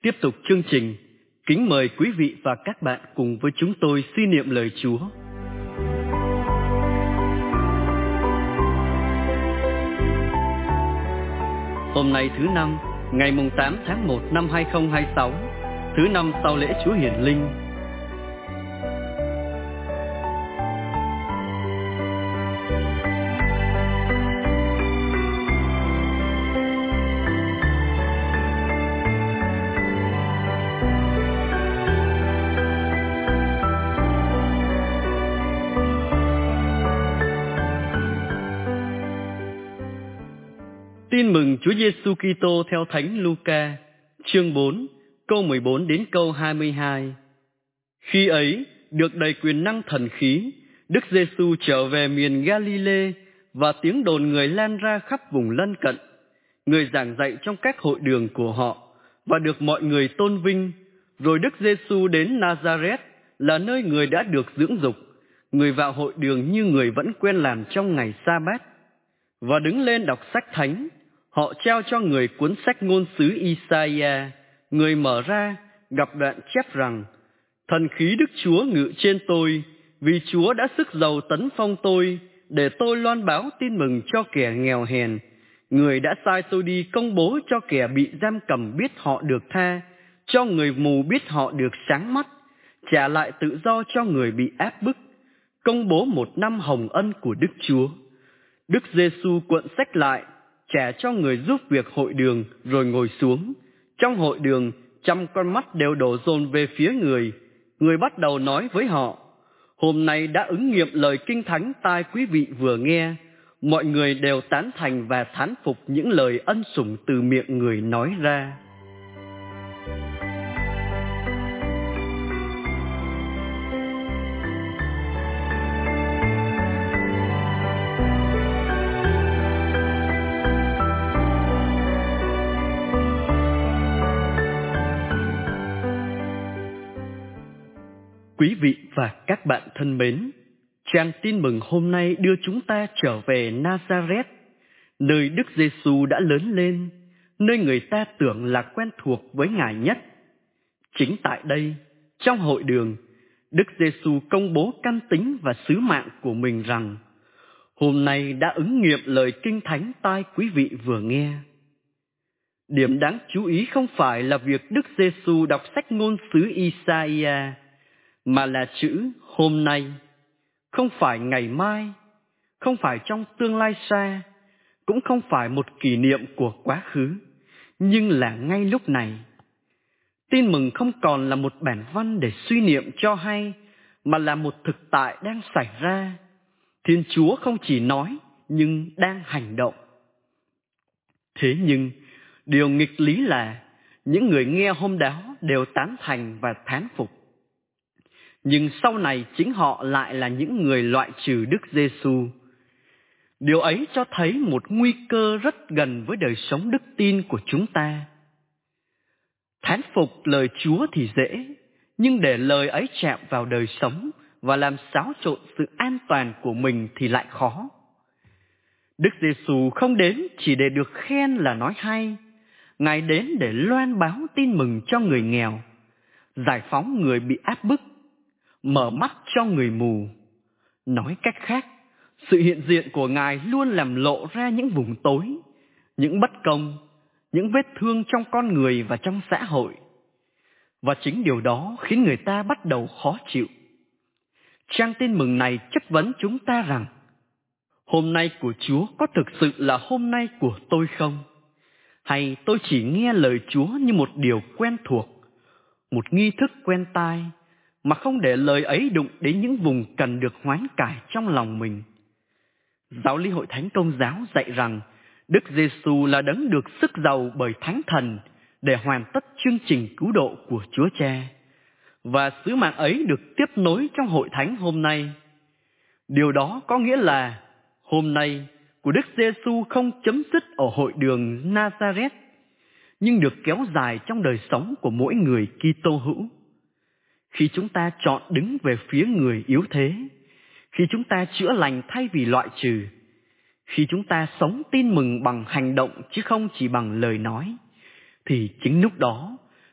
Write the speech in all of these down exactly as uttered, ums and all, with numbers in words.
Tiếp tục chương trình, kính mời quý vị và các bạn cùng với chúng tôi suy niệm lời Chúa. Hôm nay thứ năm, ngày mùng tám tháng một năm hai nghìn không trăm hai mươi sáu, thứ năm sau lễ Chúa Hiển Linh. Tin mừng Chúa Giêsu Kitô theo Thánh Luca, chương bốn, câu mười bốn đến câu hai mươi hai. Khi ấy, được đầy quyền năng thần khí, Đức Giêsu trở về miền Galilee và tiếng đồn người lan ra khắp vùng lân cận. Người giảng dạy trong các hội đường của họ và được mọi người tôn vinh. Rồi Đức Giêsu đến Nazareth, là nơi người đã được dưỡng dục. Người vào hội đường như người vẫn quen làm trong ngày Sa-bát và đứng lên đọc sách thánh. Họ trao cho người cuốn sách ngôn sứ Isaiah. Người mở ra, gặp đoạn chép rằng: Thần khí Đức Chúa ngự trên tôi, vì Chúa đã sức giàu tấn phong tôi, để tôi loan báo tin mừng cho kẻ nghèo hèn. Người đã sai tôi đi công bố cho kẻ bị giam cầm biết họ được tha, cho người mù biết họ được sáng mắt, trả lại tự do cho người bị áp bức, công bố một năm hồng ân của Đức Chúa. Đức Giêsu cuộn sách lại, trả cho người giúp việc hội đường, rồi ngồi xuống. Trong hội đường, trăm con mắt đều đổ dồn về phía người. Người bắt đầu nói với họ: Hôm nay đã ứng nghiệm lời kinh thánh tai quý vị vừa nghe. Mọi người đều tán thành và thán phục những lời ân sủng từ miệng người nói ra. Quý vị và các bạn thân mến, trang tin mừng hôm nay đưa chúng ta trở về Nazareth, nơi Đức Giêsu đã lớn lên, nơi người ta tưởng là quen thuộc với Ngài nhất. Chính tại đây, trong hội đường, Đức Giêsu công bố căn tính và sứ mạng của mình rằng: Hôm nay đã ứng nghiệm lời kinh thánh tai quý vị vừa nghe. Điểm đáng chú ý không phải là việc Đức Giêsu đọc sách ngôn sứ Isaiah, mà là chữ hôm nay, không phải ngày mai, không phải trong tương lai xa, cũng không phải một kỷ niệm của quá khứ, nhưng là ngay lúc này. Tin mừng không còn là một bản văn để suy niệm cho hay, mà là một thực tại đang xảy ra. Thiên Chúa không chỉ nói, nhưng đang hành động. Thế nhưng, điều nghịch lý là những người nghe hôm đó đều tán thành và thán phục. Nhưng sau này chính họ lại là những người loại trừ Đức Giêsu. Điều ấy cho thấy một nguy cơ rất gần với đời sống đức tin của chúng ta. Thán phục lời Chúa thì dễ, nhưng để lời ấy chạm vào đời sống và làm xáo trộn sự an toàn của mình thì lại khó. Đức Giêsu không đến chỉ để được khen là nói hay. Ngài đến để loan báo tin mừng cho người nghèo, giải phóng người bị áp bức, mở mắt cho người mù. Nói cách khác, sự hiện diện của Ngài luôn làm lộ ra những vùng tối, những bất công, những vết thương trong con người và trong xã hội. Và chính điều đó khiến người ta bắt đầu khó chịu. Trang tin mừng này chất vấn chúng ta rằng: Hôm nay của Chúa có thực sự là hôm nay của tôi không? Hay tôi chỉ nghe lời Chúa như một điều quen thuộc, một nghi thức quen tai, mà không để lời ấy đụng đến những vùng cần được hoán cải trong lòng mình? Giáo lý Hội Thánh Công giáo dạy rằng Đức Giêsu là đấng được sức giàu bởi Thánh Thần để hoàn tất chương trình cứu độ của Chúa Cha, và sứ mạng ấy được tiếp nối trong Hội Thánh hôm nay. Điều đó có nghĩa là hôm nay của Đức Giêsu không chấm dứt ở hội đường Nazareth, nhưng được kéo dài trong đời sống của mỗi người Kitô hữu. Khi chúng ta chọn đứng về phía người yếu thế, khi chúng ta chữa lành thay vì loại trừ, khi chúng ta sống tin mừng bằng hành động chứ không chỉ bằng lời nói, thì chính lúc đó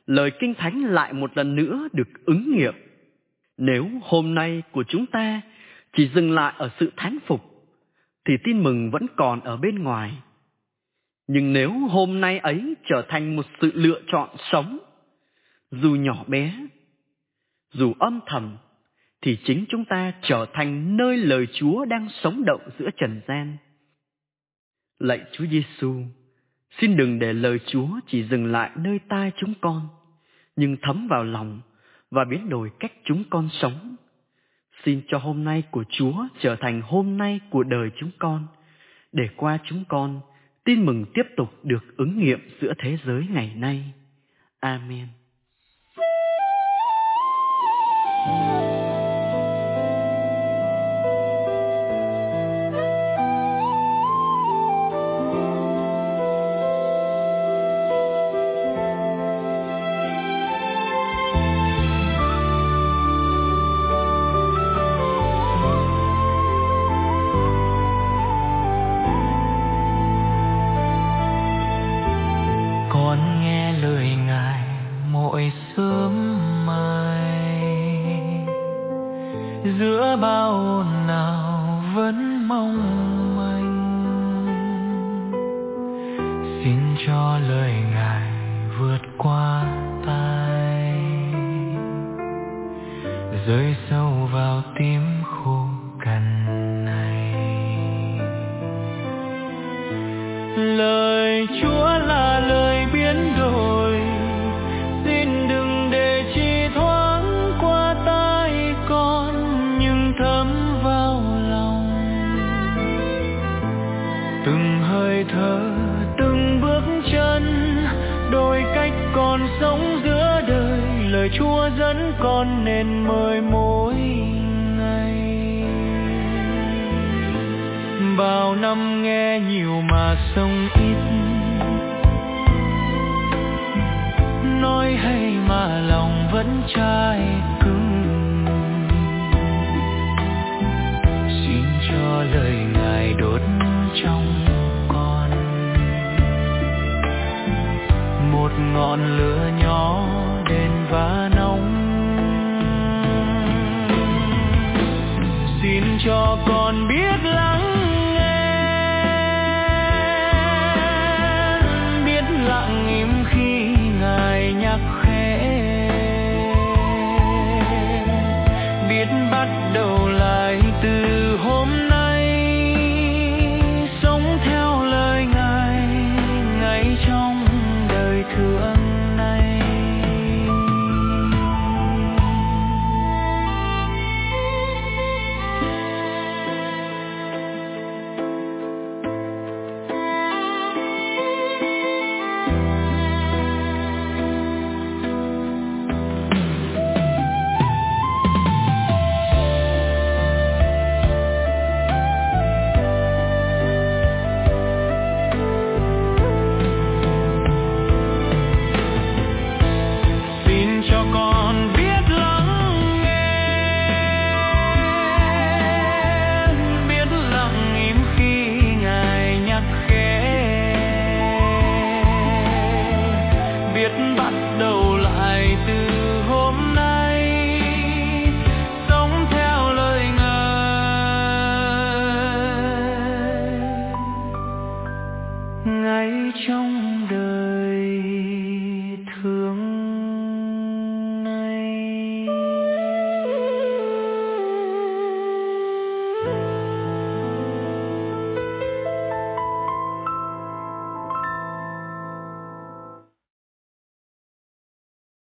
lời Kinh Thánh lại một lần nữa được ứng nghiệm. Nếu hôm nay của chúng ta chỉ dừng lại ở sự thán phục, thì tin mừng vẫn còn ở bên ngoài. Nhưng nếu hôm nay ấy trở thành một sự lựa chọn sống, dù nhỏ bé, dù âm thầm, thì chính chúng ta trở thành nơi lời Chúa đang sống động giữa trần gian. Lạy Chúa Giêsu, xin đừng để lời Chúa chỉ dừng lại nơi tai chúng con, nhưng thấm vào lòng và biến đổi cách chúng con sống. Xin cho hôm nay của Chúa trở thành hôm nay của đời chúng con, để qua chúng con, tin mừng tiếp tục được ứng nghiệm giữa thế giới ngày nay. Amen. Giữa bao ồn ào vẫn mong manh, xin cho lời Ngài vượt qua tai, rơi sâu vào tim khô cằn này. Lời Chúa là lời biến đổi, xin đừng để chi thoáng qua tai con, thấm vào lòng. Từng hơi thở, từng bước chân, đổi cách con sống giữa đời, lời Chúa dẫn con nên mời mỗi ngày. Bao năm nghe nhiều mà sống ít, nói hay mà lòng vẫn chai cứng. Cho lời Ngài đốt trong con một ngọn lửa nhỏ đền và nóng. Xin cho con biết